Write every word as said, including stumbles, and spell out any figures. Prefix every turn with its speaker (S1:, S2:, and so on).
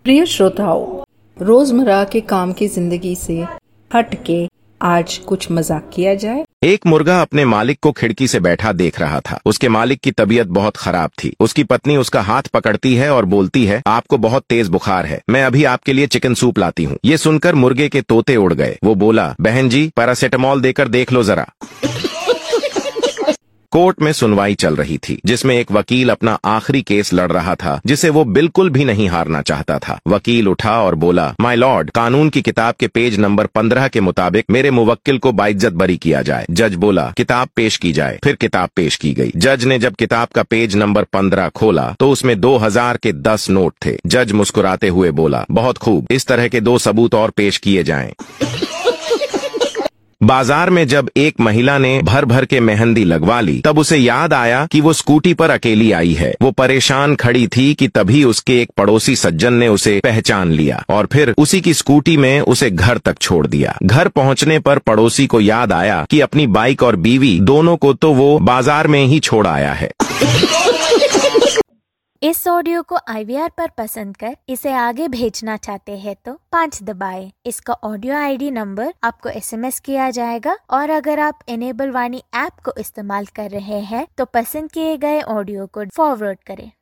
S1: प्रिय श्रोताओं, रोजमर्रा के काम की जिंदगी से हट के आज कुछ मजाक किया जाए।
S2: एक मुर्गा अपने मालिक को खिड़की से बैठा देख रहा था। उसके मालिक की तबीयत बहुत खराब थी। उसकी पत्नी उसका हाथ पकड़ती है और बोलती है, आपको बहुत तेज बुखार है, मैं अभी आपके लिए चिकन सूप लाती हूँ। ये सुनकर मुर्गे के तोते उड़ गए। वो बोला, बहन जी पैरासिटामॉल देकर देख लो जरा। कोर्ट में सुनवाई चल रही थी, जिसमें एक वकील अपना आखिरी केस लड़ रहा था, जिसे वो बिल्कुल भी नहीं हारना चाहता था। वकील उठा और बोला, माय लॉर्ड, कानून की किताब के पेज नंबर पंद्रह के मुताबिक मेरे मुवक्किल को बाइज्जत बरी किया जाए। जज बोला, किताब पेश की जाए। फिर किताब पेश की गई। जज ने जब किताब का पेज नंबर पंद्रह खोला तो उसमें दो हजार के दस नोट थे। जज मुस्कुराते हुए बोला, बहुत खूब, इस तरह के दो सबूत और पेश किए जाएं। बाजार में जब एक महिला ने भर भर के मेहंदी लगवा ली, तब उसे याद आया कि वो स्कूटी पर अकेली आई है। वो परेशान खड़ी थी कि तभी उसके एक पड़ोसी सज्जन ने उसे पहचान लिया और फिर उसी की स्कूटी में उसे घर तक छोड़ दिया। घर पहुंचने पर पड़ोसी को याद आया कि अपनी बाइक और बीवी दोनों को तो वो बाजार में ही छोड़ आया है।
S3: इस ऑडियो को आई वी आर पर पसंद कर इसे आगे भेजना चाहते हैं तो पाँच दबाएं। इसका ऑडियो आई डी नंबर आपको एस एम एस किया जाएगा और अगर आप इनेबल वाणी ऐप को इस्तेमाल कर रहे हैं तो पसंद किए गए ऑडियो को फॉरवर्ड करें।